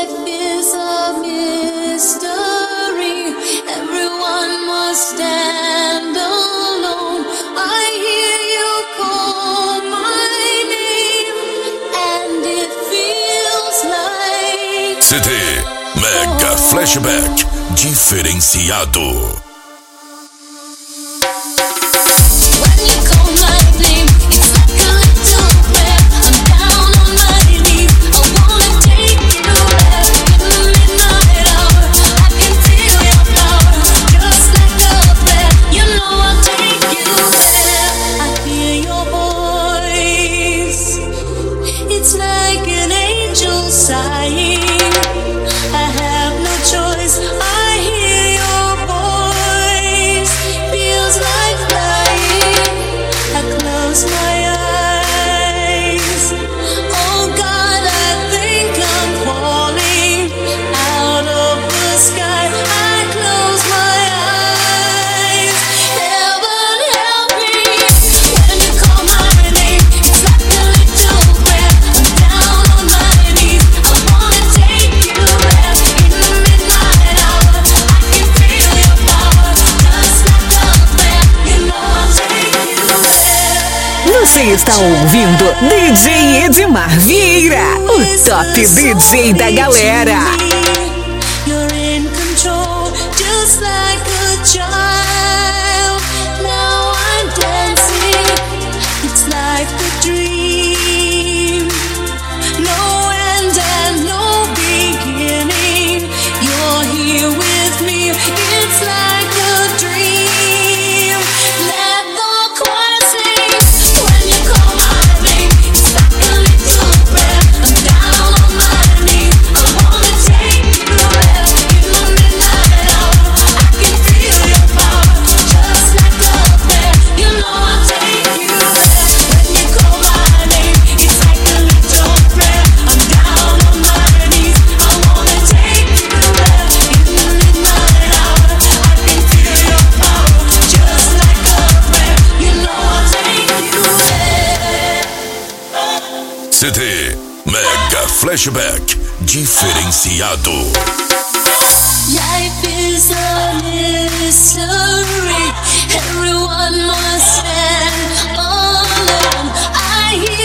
life is a mystery. Everyone must stand alone. I hear you call my name, and it feels like CD Mega Flashback diferenciado. Você está ouvindo DJ Edmar Vieira, o top DJ da galera. You're in control, just like a child. Now I'm dancing, it's like a dream. No end and no beginning. You're here with me, it's like a dream. Let the choir sing. When you call my name, it's like a little prayer. I'm down on my knees, I wanna take you there. In the midnight hour, I can feel your power, just like a prayer. You know I'll take you there. When you call my name, it's like a little prayer. I'm down on my knees, I wanna take you there. In the midnight hour, I can feel your power, just like a prayer. You know I'll take you there. CD Mega Flashback diferenciado. Life is a mystery. Everyone must stand alone. I hear